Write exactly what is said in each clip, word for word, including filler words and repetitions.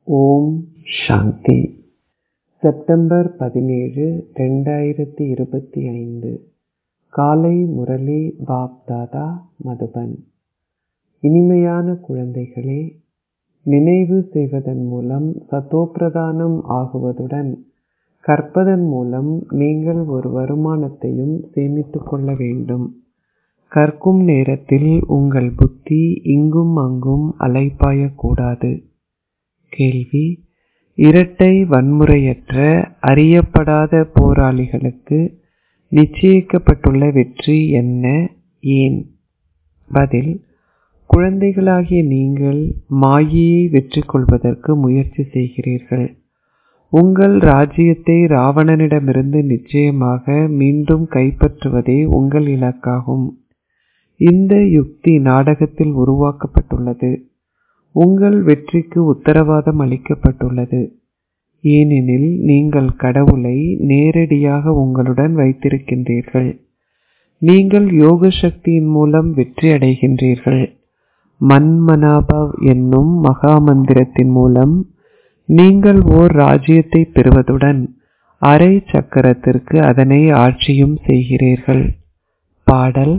ஓம் சாந்தி. September பதினேழு ரெண்டாயிரத்தி இருபத்தி ஐந்து. காலை முரளி பாப் தாதா, மதுபன். இனிமையான குழந்தைகளே, நினைவு செய்வதன் மூலம் சதோப்பிரதானம் ஆகுவதுடன் கற்பதன் மூலம் நீங்கள் ஒரு வருமானத்தையும் சேமித்துக் கொள்ள வேண்டும். கற்கும் நேரத்தில் உங்கள் புத்தி இங்கும் அங்கும் அலைபாயக்கூடாது. கேள்வி: இரட்டை வன்முறையற்ற அறியப்படாத போராளிகளுக்கு நிச்சயிக்கப்பட்டுள்ள வெற்றி என்ன, ஏன்? பதில்: குழந்தைகளாகிய நீங்கள் மாயையை வெற்றி கொள்வதற்கு முயற்சி செய்கிறீர்கள். உங்கள் ராஜ்யத்தை ராவணனிடமிருந்து நிச்சயமாக மீண்டும் கைப்பற்றுவதே உங்கள் இலக்காகும். இந்த யுக்தி நாடகத்தில் உருவாக்கப்பட்டுள்ளது. உங்கள் வெற்றிக்கு உத்தரவாதம் அளிக்கப்பட்டுள்ளது. ஏனெனில் நீங்கள் கடவுளை நேரடியாக உங்களுடன் வைத்திருக்கின்றீர்கள். நீங்கள் யோக சக்தியின் மூலம் வெற்றி அடைகின்றீர்கள். மன்மனாபவ் என்னும் மகா மந்திரத்தின் மூலம் நீங்கள் ஓர் ராஜ்யத்தை பெறுவதுடன் அரை சக்கரத்திற்கு அதனை ஆட்சியும் செய்கிறீர்கள். பாடல்: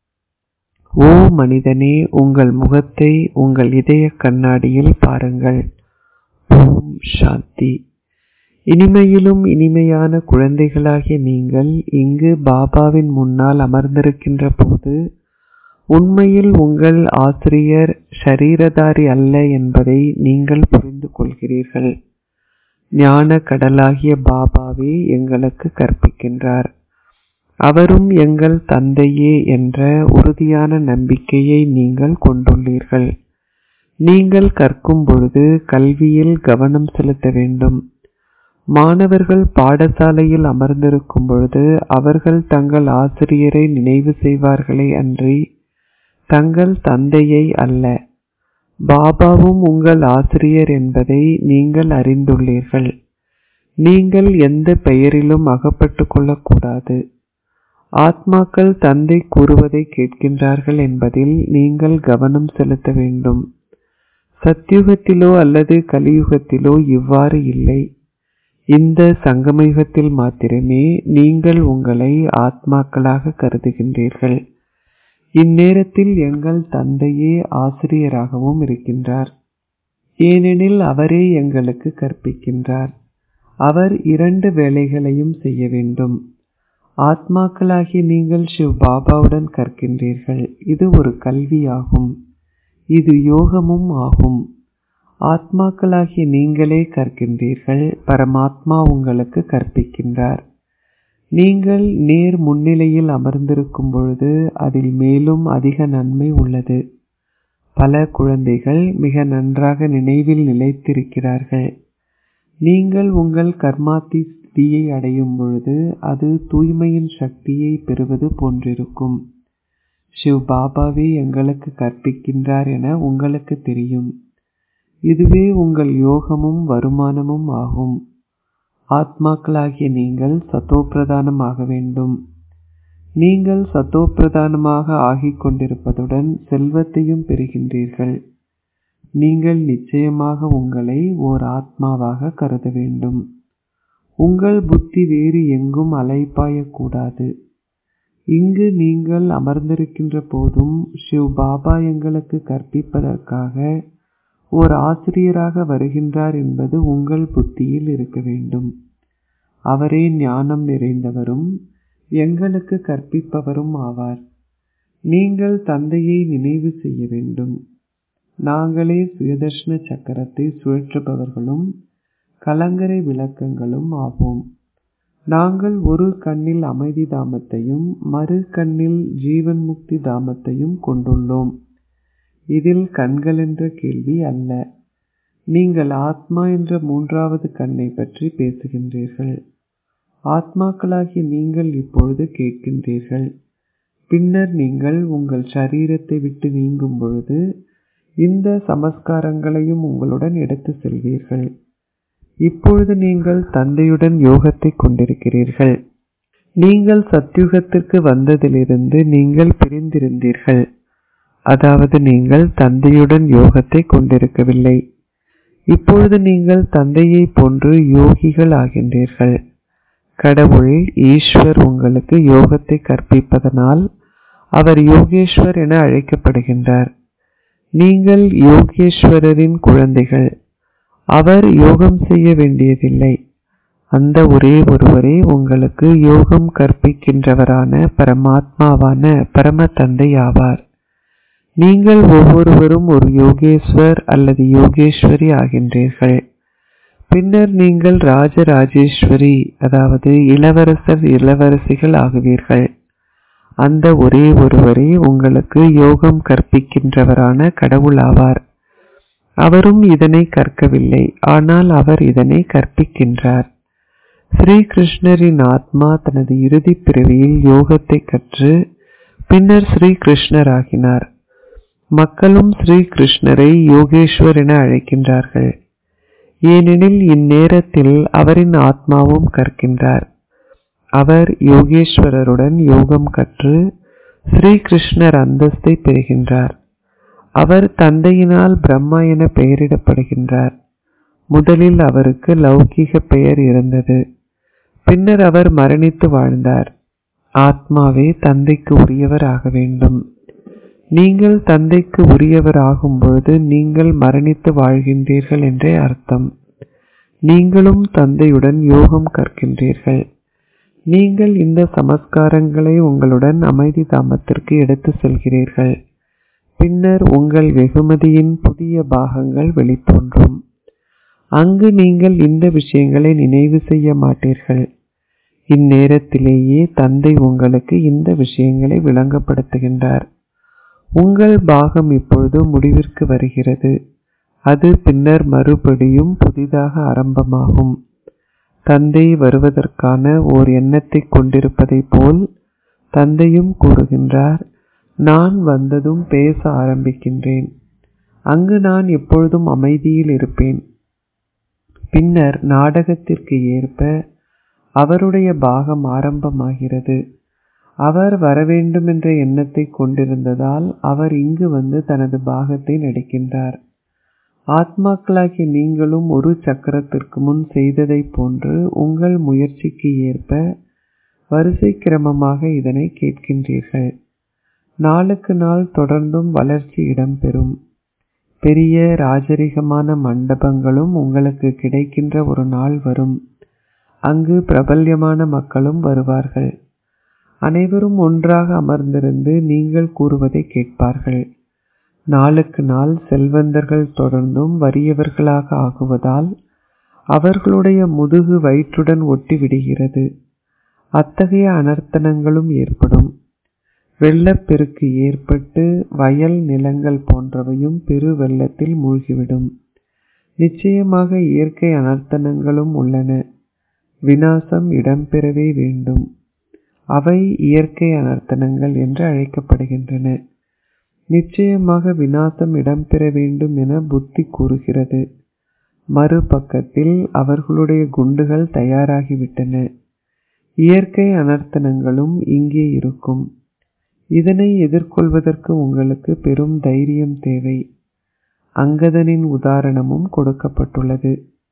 ஓ மனிதனே, உங்கள் முகத்தை உங்கள் இதய கண்ணாடியில் பாருங்கள். ஓம் சாந்தி. இனிமையிலும் இனிமையான குழந்தைகளாகிய நீங்கள் இங்கு பாபாவின் முன்னால் அமர்ந்திருக்கின்ற போது உண்மையில் உங்கள் ஆசிரியர் ஷரீரதாரி அல்ல என்பதை நீங்கள் புரிந்து கொள்கிறீர்கள். ஞான கடலாகிய பாபாவே எங்களுக்கு கற்பிக்கின்றார். அவரும் எங்கள் தந்தையே என்ற உறுதியான நம்பிக்கையை நீங்கள் கொண்டுள்ளீர்கள். நீங்கள் கற்கும் பொழுது கல்வியில் கவனம் செலுத்த வேண்டும். மாணவர்கள் பாடசாலையில் அமர்ந்திருக்கும் பொழுது அவர்கள் தங்கள் ஆசிரியரை நினைவு செய்வார்களே அன்றி தங்கள் தந்தையை அல்ல. பாபாவும் உங்கள் ஆசிரியர் என்பதை நீங்கள் அறிந்துள்ளீர்கள். நீங்கள் எந்த பெயரிலும் அகப்பட்டு கொள்ளக்கூடாது. ஆத்மாக்கள் தந்தை கூறுவதை கேட்கின்றார்கள் என்பதில் நீங்கள் கவனம் செலுத்த வேண்டும். சத்யுகத்திலோ அல்லது கலியுகத்திலோ இவ்வாறு இல்லை. இந்த சங்கமயுகத்தில் மாத்திரமே நீங்கள் உங்களை ஆத்மாக்களாக கருதுகின்றீர்கள். இந்நேரத்தில் எங்கள் தந்தையே ஆசிரியராகவும் இருக்கின்றார். ஏனெனில் அவரே எங்களுக்கு கற்பிக்கின்றார். அவர் இரண்டு வேலைகளையும் செய்ய வேண்டும். ஆத்மாக்களாகிய நீங்கள் சிவ் பாபாவுடன் கற்கின்றீர்கள். இது ஒரு கல்வியாகும். இது யோகமும் ஆகும். ஆத்மாக்களாகிய நீங்களே கற்கின்றீர்கள். பரமாத்மா உங்களுக்கு கற்பிக்கின்றார். நீங்கள் நேர் முன்னிலையில் அமர்ந்திருக்கும் பொழுது அதில் மேலும் அதிக நன்மை உள்ளது. பல குழந்தைகள் மிக நன்றாக நினைவில் நிலைத்திருக்கிறார்கள். நீங்கள் உங்கள் கர்மாத்தி ஸ்திதியை அடையும் பொழுது அது தூய்மையின் சக்தியை பெறுவது போன்றிருக்கும். சிவ் பாபாவே எங்களுக்கு கற்பிக்கின்றார் என உங்களுக்கு தெரியும். இதுவே உங்கள் யோகமும் வருமானமும் ஆகும். ஆத்மாக்களாகிய நீங்கள் சத்தோப்பிரதானம் ஆக வேண்டும். நீங்கள் சத்தோப்பிரதானமாக ஆகிக் கொண்டிருப்பதுடன் செல்வத்தையும் பெறுகின்றீர்கள். நீங்கள் நிச்சயமாக உங்களை ஓர் ஆத்மாவாக கருத வேண்டும். உங்கள் புத்தி வேறு எங்கும் அலைபாயக்கூடாது. இங்கு நீங்கள் அமர்ந்திருக்கின்ற போதும் சிவ் பாபா எங்களுக்கு கற்பிப்பதற்காக ஓர் ஆசிரியராக வருகின்றார் என்பது உங்கள் புத்தியில் இருக்க வேண்டும். அவரே ஞானம் நிறைந்தவரும் எங்களுக்கு கற்பிப்பவரும் ஆவார். நீங்கள் தந்தையை நினைவு செய்ய வேண்டும். நாங்களே சுயதர்ஷன சக்கரத்தை சுழற்றுபவர்களும் கலங்கரை விளக்கங்களும் ஆவோம். நாங்கள் ஒரு கண்ணில் அமைதி தாமத்தையும் மறு கண்ணில் ஜீவன் முக்தி தாமத்தையும் கொண்டுள்ளோம். இதில் கண்கள் என்ற கேள்வி அல்ல. நீங்கள் ஆத்மா என்ற மூன்றாவது கண்ணை பற்றி பேசுகின்றீர்கள். ஆத்மாக்களாகிய நீங்கள் இப்பொழுது கேட்கின்றீர்கள். பின்னர் நீங்கள் உங்கள் சரீரத்தை விட்டு நீங்கும் பொழுது இந்த சமஸ்காரங்களையும் உங்களுடன் எடுத்து செல்வீர்கள். இப்பொழுது நீங்கள் தந்தையுடன் யோகத்தை கொண்டிருக்கிறீர்கள். நீங்கள் சத்யுகத்திற்கு வந்ததிலிருந்து நீங்கள் பிரிந்திருந்தீர்கள். அதாவது நீங்கள் தந்தையுடன் யோகத்தை கொண்டிருக்கவில்லை. இப்பொழுது நீங்கள் தந்தையை போன்று யோகிகள் ஆகின்றீர்கள். கடவுள் ஈஸ்வர் உங்களுக்கு யோகத்தை கற்பிப்பதனால் அவர் யோகேஸ்வர் என அழைக்கப்படுகின்றார். நீங்கள் யோகேஸ்வரரின் குழந்தைகள். அவர் யோகம் செய்ய வேண்டியதில்லை. அந்த ஒரே ஒருவரே உங்களுக்கு யோகம் கற்பிக்கின்றவரான பரமாத்மாவான பரம தந்தை ஆவார். நீங்கள் ஒவ்வொருவரும் ஒரு யோகேஸ்வர் அல்லது யோகேஸ்வரி ஆகின்றீர்கள். பின்னர் நீங்கள் ராஜராஜேஸ்வரி அதாவது இளவரசர் இளவரசிகள் ஆகுவீர்கள். அந்த ஒரே ஒருவரே உங்களுக்கு யோகம் கற்பிக்கின்றவரான கடவுள் ஆவார். அவரும் இதனை கற்கவில்லை, ஆனால் அவர் இதனை கற்பிக்கின்றார். ஸ்ரீ கிருஷ்ணரின் ஆத்மா தனது இறுதி பிறவியில் யோகத்தை கற்று பின்னர் ஸ்ரீ கிருஷ்ணர் ஆகினார். மக்களும் ஸ்ரீ கிருஷ்ணரை யோகேஸ்வர் என அழைக்கின்றார்கள். ஏனெனில் இந்நேரத்தில் அவரின் ஆத்மாவும் கற்கின்றார். அவர் யோகேஸ்வரருடன் யோகம் கற்று ஸ்ரீ கிருஷ்ணர் அந்தஸ்தை பெறுகின்றார். அவர் தந்தையினால் பிரம்மா என பெயரிடப்படுகின்றார். முதலில் அவருக்கு லௌகீக பெயர் இருந்தது. பின்னர் அவர் மரணித்து வாழ்ந்தார். ஆத்மாவே தந்தைக்கு உரியவர் ஆக வேண்டும். நீங்கள் தந்தைக்கு உரியவர் ஆகும் பொழுது நீங்கள் மரணித்து வாழ்கின்றீர்கள் என்றே அர்த்தம். நீங்களும் தந்தையுடன் யோகம் கற்கின்றீர்கள். நீங்கள் இந்த சமஸ்காரங்களை உங்களுடன் அமைதி தாமத்திற்கு எடுத்து செல்கிறீர்கள். பின்னர் உங்கள் வெகுமதியின் புதிய பாகங்கள் வெளித்தோன்றும். அங்கு நீங்கள் இந்த விஷயங்களை நினைவு செய்ய மாட்டீர்கள். இந்நேரத்திலேயே தந்தை உங்களுக்கு இந்த விஷயங்களை விளங்கப்படுத்துகின்றார். உங்கள் பாகம் இப்பொழுது முடிவிற்கு வருகிறது. அது பின்னர் மறுபடியும் புதிதாக ஆரம்பமாகும். தந்தை வருவதற்கான ஓர் எண்ணத்தை கொண்டிருப்பதை போல் தந்தையும் கூறுகின்றார், நான் வந்ததும் பேச ஆரம்பிக்கின்றேன். அங்கு நான் எப்பொழுதும் அமைதியில் இருப்பேன். பின்னர் நாடகத்திற்கு ஏற்ப அவருடைய பாகம் ஆரம்பமாகிறது. அவர் வரவேண்டும் என்ற எண்ணத்தை கொண்டிருந்ததால் அவர் இங்கு வந்து தனது பாகத்தை நடிக்கின்றார். ஆத்மாக்களாகிய நீங்களும் ஒரு சக்கரத்திற்கு முன் செய்ததை போன்று உங்கள் முயற்சிக்கு ஏற்ப வரிசை கிரமமாக இதனை கேட்கின்றீர்கள். நாளுக்கு நாள் தொடர்ந்தும் வளர்ச்சி இடம்பெறும். பெரிய ராஜரிகமான மண்டபங்களும் உங்களுக்கு கிடைக்கின்ற ஒரு நாள் வரும். அங்கு பிரபல்யமான மக்களும் வருவார்கள். அனைவரும் ஒன்றாக அமர்ந்திருந்து நீங்கள் கூறுவதை கேட்பார்கள். நாளுக்கு நாள் செல்வந்தர்கள் தொடர்ந்தும் வறியவர்களாக ஆகுவதால் அவர்களுடைய முதுகு வயிற்றுடன் ஒட்டி விடுகிறது. அத்தகைய அனர்த்தனங்களும் ஏற்படும். வெள்ளப்பெருக்கு ஏற்பட்டு வயல் நிலங்கள் போன்றவையும் பெரு வெள்ளத்தில் மூழ்கிவிடும். நிச்சயமாக இயற்கை அனர்த்தனங்களும் உள்ளன. விநாசம் இடம்பெறவே வேண்டும். அவை இயற்கை அனர்த்தனங்கள் என்று அழைக்கப்படுகின்றன. நிச்சயமாக விநாசம் இடம்பெற வேண்டும் என புத்தி கூறுகிறது. மறுபக்கத்தில் அவர்களுடைய குண்டுகள் தயாராகிவிட்டன. இயற்கை அனர்த்தனங்களும் இங்கே இருக்கும். இதனை எதிர்கொள்வதற்கு உங்களுக்கு பெரும் தைரியம் தேவை. அங்கதனின் உதாரணமும் கொடுக்கப்பட்டுள்ளது.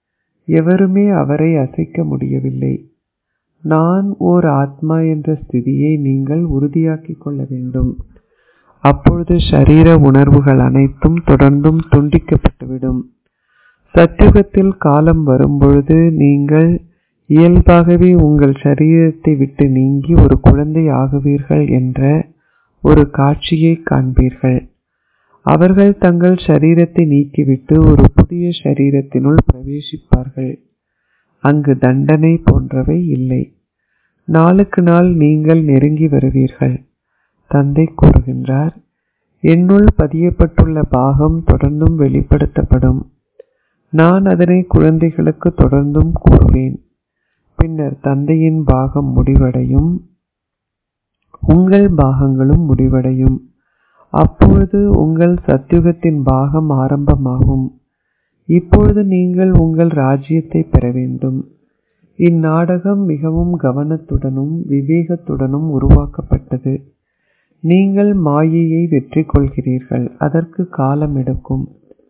எவருமே அவரை அசைக்க முடியவில்லை. நான் ஓர் ஆத்மா என்ற ஸ்திதியை நீங்கள் உறுதியாக்கிக் கொள்ள வேண்டும். அப்பொழுது ஷரீர உணர்வுகள் அனைத்தும் தொடர்ந்தும் துண்டிக்கப்பட்டுவிடும். சத்யுகத்தில் காலம் வரும்பொழுது நீங்கள் இயல்பாகவே உங்கள் சரீரத்தை விட்டு நீங்கி ஒரு குழந்தை ஆகுவீர்கள் என்ற ஒரு காட்சியை காண்பீர்கள். அவர்கள் தங்கள் சரீரத்தை நீக்கிவிட்டு ஒரு புதிய சரீரத்தினுள் பிரவேசிப்பார்கள். அங்கு தண்டனை போன்றவை இல்லை. நாளுக்கு நாள் நீங்கள் நெருங்கி வருவீர்கள். தந்தை கூறுகின்றார், என்னுள் பதியப்பட்டுள்ள பாகம் தொடர்ந்தும் வெளிப்படுத்தப்படும். நான் அதனை குழந்தைகளுக்கு தொடர்ந்தும் கூறுவேன். பின்னர் தந்தையின் பாகம் முடிவடையும். உங்கள் பாகங்களும் முடிவடையும். அப்பொழுது உங்கள் சத்யுகத்தின் பாகம் ஆரம்பமாகும். இப்பொழுது நீங்கள் உங்கள் ராஜ்யத்தை பெற வேண்டும். இந்நாடகம் மிகவும் கவனத்துடனும் விவேகத்துடனும் உருவாக்கப்பட்டது. நீங்கள் மாயையை வெற்றி கொள்கிறீர்கள். அதற்கு காலம் எடுக்கும்.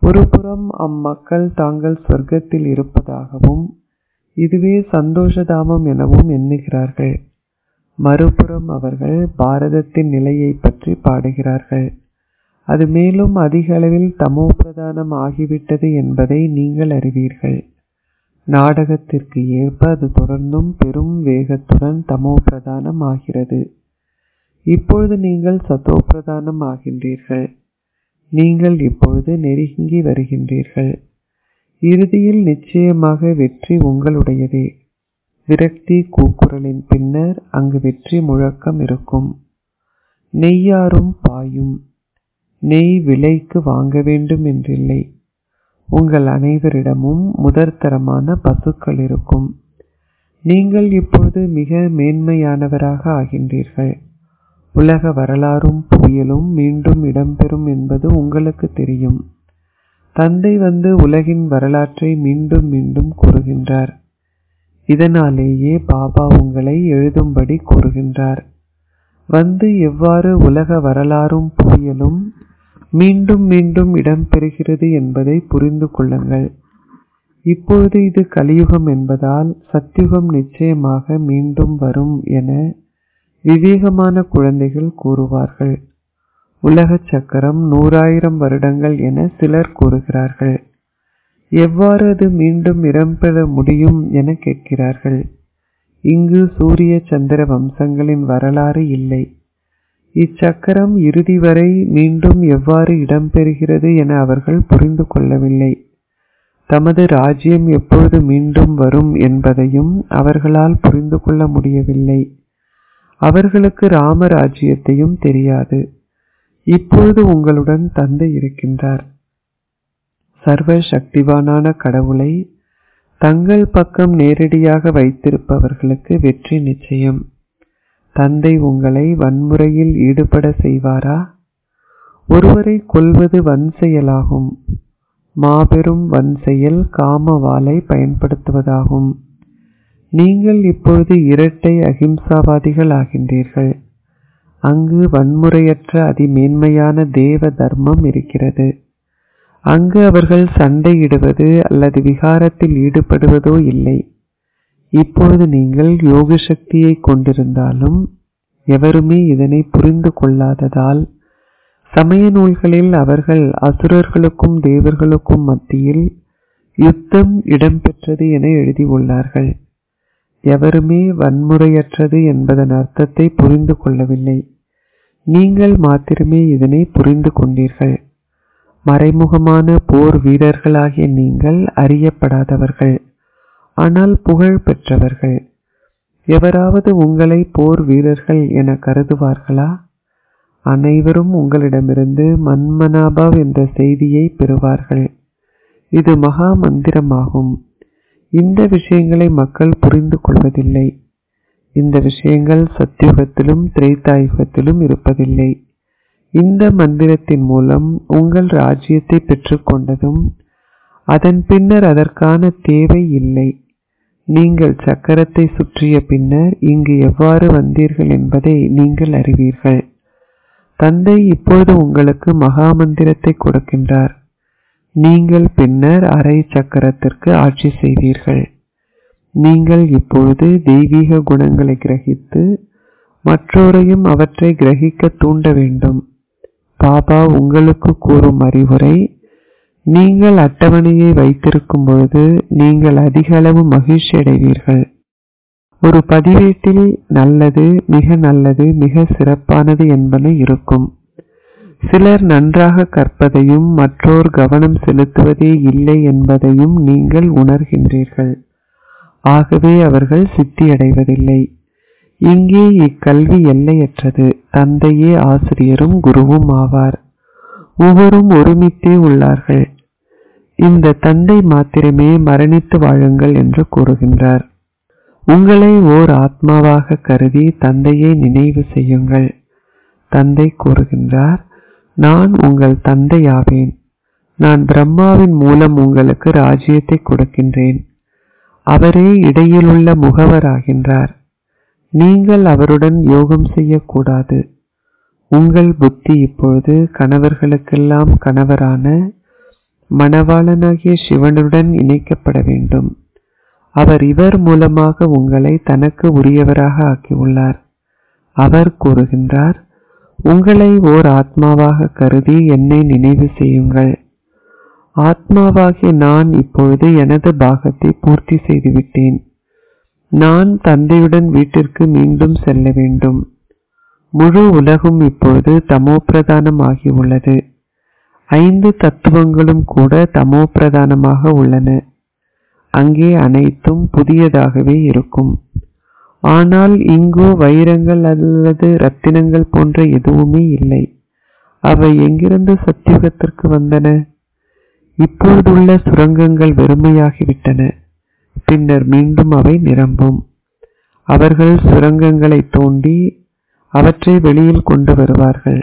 ஒருபுறம் அம்மக்கள் தாங்கள் சொர்க்கத்தில் இருப்பதாகவும் இதுவே சந்தோஷதாமம் எனவும் எண்ணுகிறார்கள். மறுபுறம் அவர்கள் பாரதத்தின் நிலையை பற்றி பாடுகிறார்கள். அது மேலும் அதிக அளவில் தமோ பிரதானம் ஆகிவிட்டது என்பதை நீங்கள் அறிவீர்கள். நாடகத்திற்கு ஏற்ப அது தொடர்ந்தும் பெரும் வேகத்துடன் தமோ பிரதானம் ஆகிறது. இப்பொழுது நீங்கள் சத்தோ பிரதானம் ஆகின்றீர்கள். நீங்கள் இப்பொழுது நெருங்கி வருகின்றீர்கள். இறுதியில் நிச்சயமாக வெற்றி உங்களுடையதே. விரக்தி கூக்குரலின் பின்னர் அங்கு வெற்றி முழக்கம் இருக்கும். நெய்யாரும் பாயும். நெய் விலைக்கு வாங்க வேண்டும் என்றில்லை. உங்கள் அனைவரிடமும் முதற்தரமான பசுக்கள் இருக்கும். நீங்கள் இப்பொழுது மிக மேன்மையானவராக ஆகின்றீர்கள். உலக வரலாறும் புயலும் மீண்டும் இடம்பெறும் என்பது உங்களுக்கு தெரியும். தந்தை வந்து உலகின் வரலாற்றை மீண்டும் மீண்டும் கூறுகின்றார். இதனாலேயே பாபா உங்களை எழுதும்படி கூறுகின்றார். வந்து எவ்வாறு உலக வரலாறும் புயலும் மீண்டும் மீண்டும் இடம்பெறுகிறது என்பதை புரிந்து கொள்ளுங்கள். இப்பொழுது இது கலியுகம் என்பதால் சத்யுகம் நிச்சயமாக மீண்டும் வரும் என விவேகமான குழந்தைகள் கூறுவார்கள். உலக சக்கரம் நூறாயிரம் வருடங்கள் என சிலர் கூறுகிறார்கள். எவ்வாறு அது மீண்டும் இடம்பெற முடியும் என கேட்கிறார்கள். இங்கு சூரிய சந்திர வம்சங்களின் வரலாறு இல்லை. இச்சக்கரம் இறுதி வரை மீண்டும் எவ்வாறு இடம்பெறுகிறது என அவர்கள் புரிந்து கொள்ளவில்லை. தமது ராஜ்யம் எப்பொழுது மீண்டும் வரும் என்பதையும் அவர்களால் புரிந்து கொள்ள முடியவில்லை. அவர்களுக்கு ராமராஜ்யத்தையும் தெரியாது. இப்பொழுது உங்களுடன் தந்தை இருக்கின்றார். சர்வ சக்திவானான கடவுளை தங்கள் பக்கம் நேரடியாக வைத்திருப்பவர்களுக்கு வெற்றி நிச்சயம். தந்தை உங்களை வன்முறையில் ஈடுபட செய்வாரா? ஒருவரை கொல்வது வன் செயலாகும். மாபெரும் வன் செயல் காமவாளை பயன்படுத்துவதாகும். நீங்கள் இப்பொழுது இரட்டை அகிம்சாவாதிகள் ஆகின்றீர்கள். அங்கு வன்முறையற்ற அதிமேன்மையான தேவ தர்மம் இருக்கிறது. அங்கு அவர்கள் சண்டையிடுவது அல்லது விகாரத்தில் ஈடுபடுவதோ இல்லை. இப்பொழுது நீங்கள் யோக சக்தியை கொண்டிருந்தாலும் எவருமே இதனை புரிந்து கொள்ளாததால் சமய நூல்களில் அவர்கள் அசுரர்களுக்கும் தேவர்களுக்கும் மத்தியில் யுத்தம் இடம்பெற்றது என எழுதியுள்ளார்கள். எவருமே வன்முறையற்றது என்பதன் அர்த்தத்தை புரிந்து கொள்ளவில்லை. நீங்கள் மாத்திரமே இதனை புரிந்து கொண்டீர்கள். மறைமுகமான போர் வீரர்களாகிய நீங்கள் அறியப்படாதவர்கள், ஆனால் புகழ் பெற்றவர்கள். எவராவது உங்களை போர் வீரர்கள் என கருதுவார்களா? அனைவரும் உங்களிடமிருந்து மன்மனாபவ் என்ற செய்தியை பெறுவார்கள். இது மகா மந்திரமாகும். இந்த விஷயங்களை மக்கள் புரிந்து கொள்வதில்லை. இந்த விஷயங்கள் சத்தியுகத்திலும் திரேதாயுகத்திலும் இருப்பதில்லை. இந்த மந்திரத்தின் மூலம் உங்கள் ராஜ்யத்தை பெற்றுக்கொண்டதும் அதன் பின்னர் அதற்கான தேவை இல்லை. நீங்கள் சக்கரத்தை சுற்றிய பின்னர் இங்கு எவ்வாறு வந்தீர்கள் என்பதை நீங்கள் அறிவீர்கள். தந்தை இப்பொழுது உங்களுக்கு மகா மந்திரத்தை கொடுக்கின்றார். நீங்கள் பின்னர் அரை சக்கரத்திற்கு ஆட்சி செய்வீர்கள். நீங்கள் இப்பொழுது தெய்வீக குணங்களை கிரகித்து மற்றோரையும் அவற்றை கிரகிக்க தூண்ட வேண்டும். பாபா உங்களுக்கு கூறும் அறிவுரை, நீங்கள் அட்டவணையை வைத்திருக்கும் பொழுது நீங்கள் அதிக அளவு மகிழ்ச்சி அடைவீர்கள். ஒரு பதிவேட்டில் நல்லது, மிக நல்லது, மிக சிறப்பானது என்பன இருக்கும். சிலர் நன்றாக கற்பதையும் மற்றோர் கவனம் செலுத்துவதே இல்லை என்பதையும் நீங்கள் உணர்கின்றீர்கள். ஆகவே அவர்கள் சித்தியடைவதில்லை. இங்கே இக்கல்வி எல்லையற்றது. தந்தையே ஆசிரியரும் குருவும் ஆவார். ஒவ்வொரும் ஒருமித்தே உள்ளார்கள். இந்த தந்தை மாத்திரமே மரணித்து வாழுங்கள் என்று கூறுகின்றார். உங்களை ஓர் ஆத்மாவாக கருதி தந்தையை நினைவு செய்யுங்கள். தந்தை கூறுகின்றார், நான் உங்கள் தந்தையாவேன். நான் பிரம்மாவின் மூலம் உங்களுக்கு ராஜ்யத்தை கொடுக்கின்றேன். அவரே இடையிலுள்ள முகவராகின்றார். நீங்கள் அவருடன் யோகம் செய்யக்கூடாது. உங்கள் புத்தி இப்பொழுது கணவர்களுக்கெல்லாம் கணவரான மணவாளனாகிய சிவனுடன் இணைக்கப்பட வேண்டும். அவர் இவர் மூலமாக உங்களை தனக்கு உரியவராக ஆக்கியுள்ளார். அவர் கூறுகின்றார், உங்களை ஓர் ஆத்மாவாக கருதி என்னை நினைவு செய்யுங்கள். ஆத்மாவாகிய நான் இப்பொழுது எனது பாகத்தை பூர்த்தி செய்துவிட்டேன். நான் தந்தையுடன் வீட்டிற்கு மீண்டும் செல்ல வேண்டும். முழு உலகும் இப்பொழுது தமோபிரதானம் ஆகியுள்ளது. ஐந்து தத்துவங்களும் கூட தமோபிரதானமாக உள்ளன. அங்கே அனைத்தும் புதியதாகவே இருக்கும். ஆனால் இங்கோ வைரங்கள் அல்லது ரத்தினங்கள் போன்ற எதுவுமே இல்லை. அவை எங்கிருந்து சத்தியுகத்திற்கு வந்தன? இப்பொழுதுள்ள சுரங்கங்கள் வெறுமையாகிவிட்டன. பின்னர் மீண்டும் அவை நிரம்பும். அவர்கள் சுரங்கங்களை தோண்டி அவற்றை வெளியில் கொண்டு வருவார்கள்.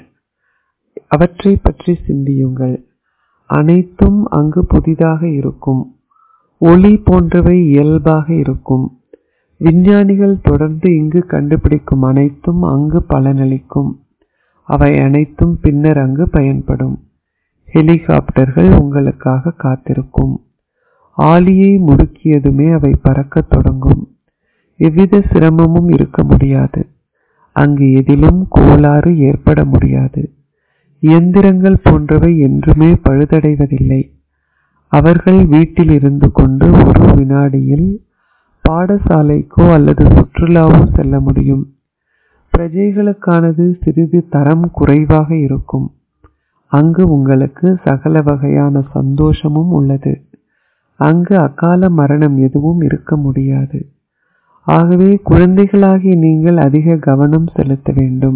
அவற்றை பற்றி சிந்தியுங்கள். அனைத்தும் அங்கு புதிதாக இருக்கும். ஒளி போன்றவை இயல்பாக இருக்கும். விஞ்ஞானிகள் தொடர்ந்து இங்கு கண்டுபிடிக்கும் அனைத்தும் அங்கு பலனளிக்கும். அவை அனைத்தும் பின்னர் அங்கு பயன்படும். ஹெலிகாப்டர்கள் உங்களுக்காக காத்திருக்கும். ஆலியை முடுக்கியதுமே அவை பறக்க தொடங்கும். எவ்வித சிரமமும் இருக்க முடியாது. அங்கு எதிலும் கோளாறு ஏற்பட முடியாது. இயந்திரங்கள் போன்றவை என்றுமே பழுதடைவதில்லை. அவர்கள் வீட்டில் இருந்து கொண்டு ஒரு வினாடியில் பாடசாலைக்கோ அல்லது சுற்றுலாவோ செல்ல முடியும். பிரஜைகளுக்கானது சிறிது தரம் குறைவாக இருக்கும். அங்கு உங்களுக்கு சகல வகையான சந்தோஷமும் உள்ளது. அங்கு அகால மரணம் எதுவும் இருக்க முடியாது. ஆகவே குழந்தைகளாகிய நீங்கள் அதிக கவனம் செலுத்த வேண்டும்.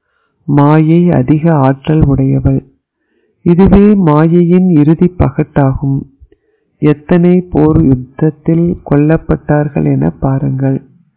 மாயை அதிக ஆற்றல் உடையவள். இதுவே மாயையின் இறுதி பகட்டாகும். எத்தனை போர் யுத்தத்தில் கொல்லப்பட்டார்கள் என பாருங்கள்.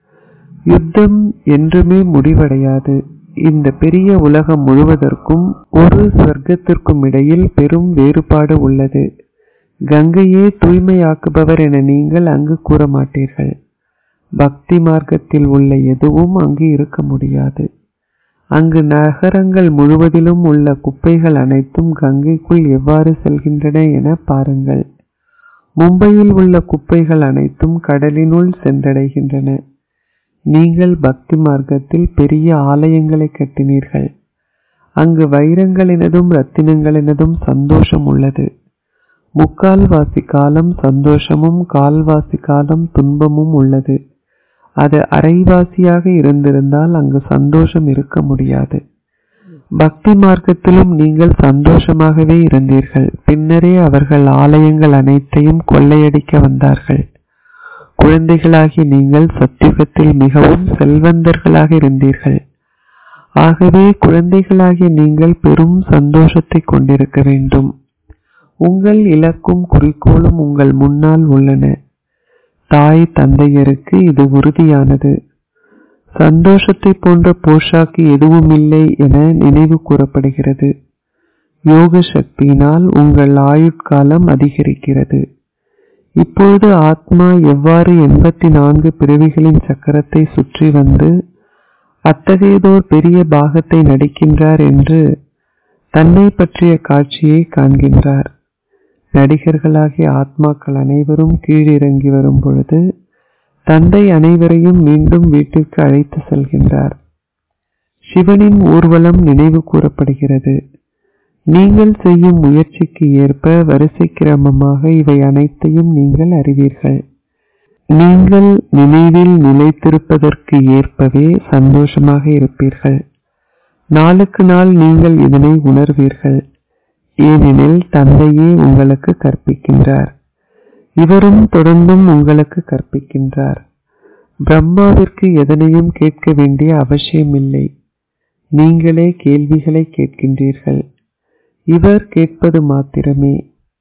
யுத்தம் என்றுமே முடிவடையாது. இந்த பெரிய உலகம் முழுவதற்கும் ஒரு சொர்க்கத்திற்கும் இடையில் பெரும் வேறுபாடு உள்ளது. கங்கையே தூய்மையாக்குபவர் என நீங்கள் அங்கு கூற மாட்டீர்கள். பக்தி மார்க்கத்தில் உள்ள எதுவும் அங்கு இருக்க முடியாது. அங்கு நகரங்கள் முழுவதிலும் உள்ள குப்பைகள் அனைத்தும் கங்கைக்குள் எவ்வாறு செல்கின்றன என பாருங்கள். மும்பையில் உள்ள குப்பைகள் அனைத்தும் கடலினுள் சென்றடைகின்றன. நீங்கள் பக்தி மார்க்கத்தில் பெரிய ஆலயங்களை கட்டினீர்கள். அங்கு வைரங்களினதும் இரத்தினங்களினதும் சந்தோஷம் உள்ளது. முக்கால்வாசி காலம் சந்தோஷமும் கால்வாசி காலம் துன்பமும் உள்ளது. அது அரைவாசியாக இருந்திருந்தால் அங்கு சந்தோஷம் இருக்க முடியாது. பக்தி மார்க்கத்திலும் நீங்கள் சந்தோஷமாகவே இருந்தீர்கள். பின்னரே அவர்கள் ஆலயங்கள் அனைத்தையும் கொள்ளையடிக்க வந்தார்கள். குழந்தைகளாகி நீங்கள் சத்தியுகத்தில் மிகவும் செல்வந்தர்களாக இருந்தீர்கள். ஆகவே குழந்தைகளாகிய நீங்கள் பெரும் சந்தோஷத்தை கொண்டிருக்க வேண்டும். உங்கள் இலக்கும் குறிக்கோளும் உங்கள் முன்னால் உள்ளன. தாய் தந்தையருக்கு இது உறுதியானது. சந்தோஷத்தை போன்ற போஷாக்கு எதுவும் இல்லை என நினைவு கூறப்படுகிறது. யோக சக்தியினால் உங்கள் ஆயுட்காலம் அதிகரிக்கிறது. இப்பொழுது ஆத்மா எவ்வாறு எண்பத்தி நான்கு பிறவிகளின் சக்கரத்தை சுற்றி வந்து அத்தகையதோர் பெரிய பாகத்தை நடிக்கின்றார் என்று தன்னை பற்றிய காட்சியை காண்கின்றார். நடிகர்களாகிய ஆத்மாக்கள் அனைவரும் கீழிறங்கி வரும் பொழுது தந்தை அனைவரையும் மீண்டும் வீட்டிற்கு அழைத்து செல்கின்றார். சிவனின் ஊர்வலம் நினைவு கூறப்படுகிறது. நீங்கள் செய்யும் முயற்சிக்கு ஏற்ப வரிசை கிரமமாக இவை அனைத்தையும் நீங்கள் அறிவீர்கள். நீங்கள் நினைவில் நிலைத்திருப்பதற்கு ஏற்பவே சந்தோஷமாக இருப்பீர்கள். நாளுக்கு நாள் நீங்கள் இதனை உணர்வீர்கள். ஏனெனில் தந்தையே உங்களுக்கு கற்பிக்கின்றார். இவரும் தொடர்ந்தும் உங்களுக்கு கற்பிக்கின்றார். பிரம்மாவிற்கு எதனையும் கேட்க வேண்டிய அவசியமில்லை. நீங்களே கேள்விகளை கேட்கின்றீர்கள். இவர் கேட்பது மாத்திரமே.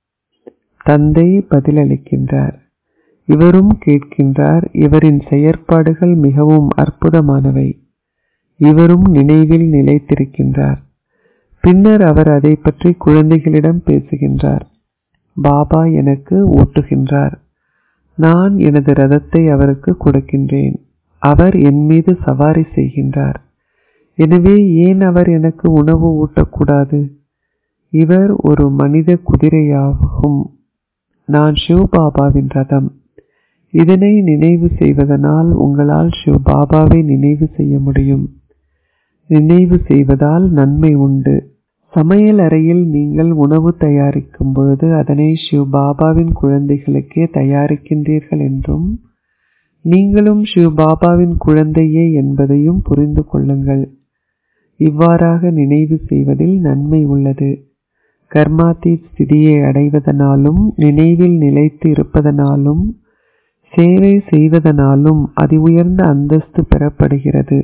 தந்தை பதிலளிக்கின்றார். இவரும் கேட்கின்றார். இவரின் செயற்பாடுகள் மிகவும் அற்புதமானவை. இவரும் நினைவில் நிலைத்திருக்கின்றார். பின்னர் அவர் அதை பற்றி குழந்தைகளிடம் பேசுகின்றார். பாபா எனக்கு ஊட்டுகின்றார். நான் எனது ரதத்தை அவருக்கு கொடுக்கின்றேன். அவர் என் மீது சவாரி செய்கின்றார். எனவே ஏன் அவர் எனக்கு உணவு ஊட்டக்கூடாது? இவர் ஒரு மனித குதிரையாகும். நான் சிவபாபாவின் ரதம். இதனை நினைவு செய்வதனால் உங்களால் சிவபாபாவை நினைவு செய்ய முடியும். நினைவு செய்வதால் நன்மை உண்டு. சமையல் அறையில் நீங்கள் உணவு தயாரிக்கும் பொழுது அதனை சிவபாபாவின் குழந்தைகளுக்கே தயாரிக்கின்றீர்கள் என்றும் நீங்களும் சிவபாபாவின் குழந்தையே என்பதையும் புரிந்து கொள்ளுங்கள். இவ்வாறாக நினைவு செய்வதில் நன்மை உள்ளது. கர்மாதீத் ஸ்திதியை அடைவதனாலும் நினைவில் நிலைத்து இருப்பதனாலும் சேவை செய்வதனாலும் அதி உயர்ந்த அந்தஸ்து பெறப்படுகிறது.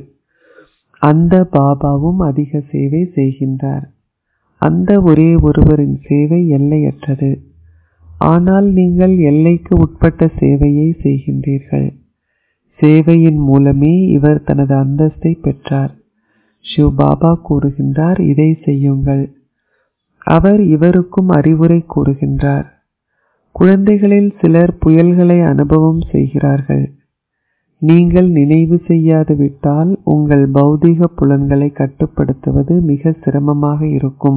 அந்த பாபாவும் அதிக சேவை செய்கின்றார். அந்த ஒரே ஒருவரின் சேவை எல்லையற்றது. ஆனால் நீங்கள் எல்லைக்கு உட்பட்ட சேவையை செய்கின்றீர்கள். சேவையின் மூலமே இவர் தனது அந்தஸ்தை பெற்றார். சிவபாபா கூறுகின்றார், இதை செய்யுங்கள். அவர் இவருக்கும் அறிவுரை கூறுகின்றார். குழந்தைகளில் சிலர் புயல்களை அனுபவம் செய்கிறார்கள். நீங்கள் நினைவு செய்யாது விட்டால் உங்கள் பௌதிக புலன்களை கட்டுப்படுத்துவது மிக சிரமமாக இருக்கும்.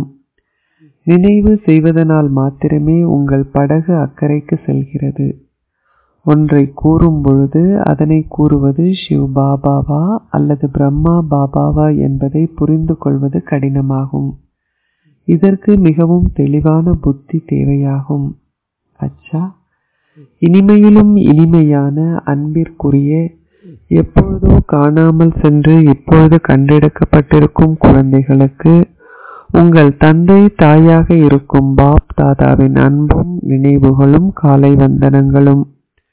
நினைவு செய்வதனால் மாத்திரமே உங்கள் படகு அக்கறைக்கு செல்கிறது. ஒன்றை கூறும் பொழுது அதனை கூறுவது சிவ் பாபாவா அல்லது பிரம்மா பாபாவா என்பதை புரிந்து கொள்வது கடினமாகும். இதற்கு மிகவும் தெளிவான புத்தி தேவையாகும். அச்சா, இனிமையிலும் இனிமையான அன்பிற்குரிய எப்பொழுதோ காணாமல் சென்று இப்பொழுது கண்டெடுக்கப்பட்டிருக்கும் குழந்தைகளுக்கு உங்கள் தந்தை தாயாக இருக்கும் பாப் தாதாவின் அன்பும் நினைவுகளும் காலை வந்தனங்களும்.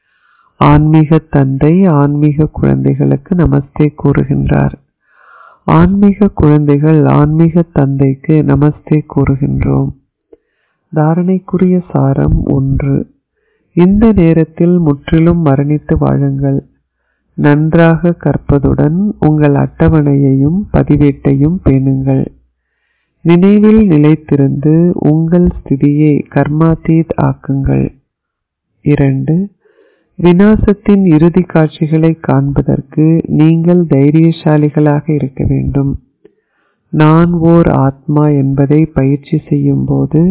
ஆன்மீக தந்தை ஆன்மீக குழந்தைகளுக்கு நமஸ்தே கூறுகின்றார். ஆன்மீக குழந்தைகள் ஆன்மீக தந்தைக்கு நமஸ்தே கூறுகின்றோம். தாரணைக்குரிய சாரம் ஒன்று. இந்த நேரத்தில் முற்றிலும் மரணித்து வாழுங்கள். நன்றாக கற்பதுடன் உங்கள் அட்டவணையையும் பதிவேட்டையும் பேணுங்கள். நினைவில் நிலைத்திருந்து உங்கள் ஸ்திதியை கர்மாதீத் ஆக்குங்கள். இரண்டு. விநாசத்தின் இறுதி காட்சிகளை காண்பதற்கு நீங்கள் தைரியசாலிகளாக இருக்க வேண்டும். நான் ஓர் ஆத்மா என்பதை பயிற்சி செய்யும் போது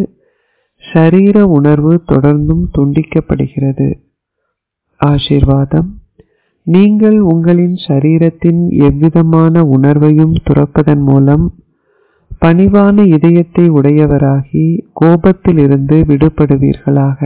ஷரீர உணர்வு தொடர்ந்தும் துண்டிக்கப்படுகிறது. ஆசீர்வாதம். நீங்கள் உங்களின் ஷரீரத்தின் எவ்விதமான உணர்வையும் துறப்பதன் மூலம் பணிவான இதயத்தை உடையவராகி கோபத்திலிருந்து விடுபடுவீர்களாக.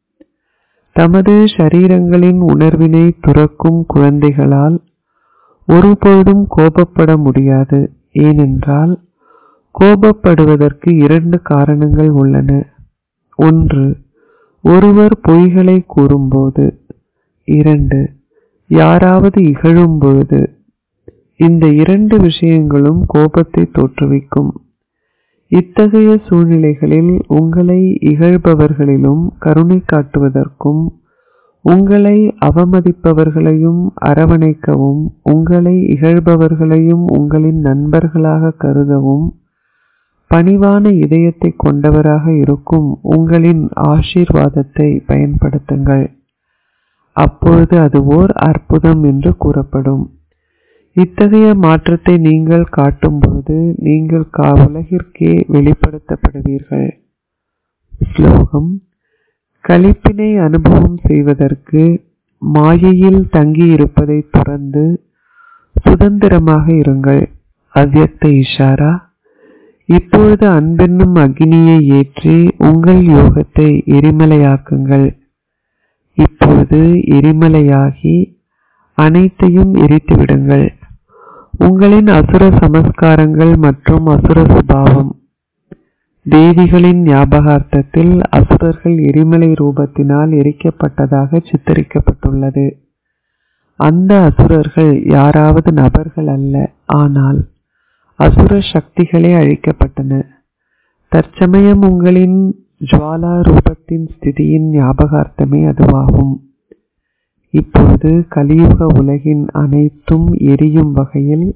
தமது ஷரீரங்களின் உணர்வினை துறக்கும் குழந்தைகளால் ஒருபொழுதும் கோபப்பட முடியாது. ஏனென்றால் கோபப்படுவதற்கு இரண்டு காரணங்கள் உள்ளன. ஒன்று, ஒருவர் பொய்களை கூறும்போது. இரண்டு, யாராவது இகழும் பொழுது. இந்த இரண்டு விஷயங்களும் கோபத்தை தோற்றுவிக்கும். இத்தகைய சூழ்நிலைகளில் உங்களை இகழ்பவர்களிலும் கருணை காட்டுவதற்கும் உங்களை அவமதிப்பவர்களையும் அரவணைக்கவும் உங்களை இகழ்பவர்களையும் உங்களின் நண்பர்களாக கருதவும் பணிவான இதயத்தை கொண்டவராக இருக்கும் உங்களின் ஆசீர்வாதத்தை பயன்படுத்துங்கள். அப்பொழுது அது ஓர் அற்புதம் என்று கூறப்படும். இத்தகைய மாற்றத்தை நீங்கள் காட்டும் பொழுது நீங்கள் உலகிற்கே வெளிப்படுத்தப்படுவீர்கள். ஸ்லோகம். களிப்பினை அனுபவம் செய்வதற்கு மாயையில் தங்கியிருப்பதை துறந்து சுதந்திரமாக இருங்கள். அவ்யக்த இஷாரா. இப்பொழுது அன்பென்னும் அக்னியை ஏற்றி உங்கள் யோகத்தை எரிமலையாக்குங்கள். இப்பொழுது எரிமலையாகி அனைத்தையும் எரித்துவிடுங்கள். உங்களின் அசுர சமஸ்காரங்கள் மற்றும் அசுர சுபாவம். தேவிகளின் ஞாபகார்த்தத்தில் அசுரர்கள் எரிமலை ரூபத்தினால் எரிக்கப்பட்டதாக சித்தரிக்கப்பட்டுள்ளது. அந்த அசுரர்கள் யாராவது நபர்கள் அல்ல, ஆனால் அசுர சக்திகளே அழிக்கப்பட்டன. தற்சமயம் உங்களின் ஜுவாலா ரூபத்தின் ஸ்திதியின் ஞாபகார்த்தமே அதுவாகும். இப்பொழுது கலியுக உலகின் அனைத்தும் எரியும் வகையில்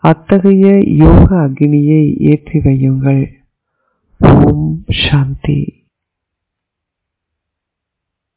அத்தகைய யோக அக்னியை ஏற்றி வையுங்கள். ஓம் சாந்தி.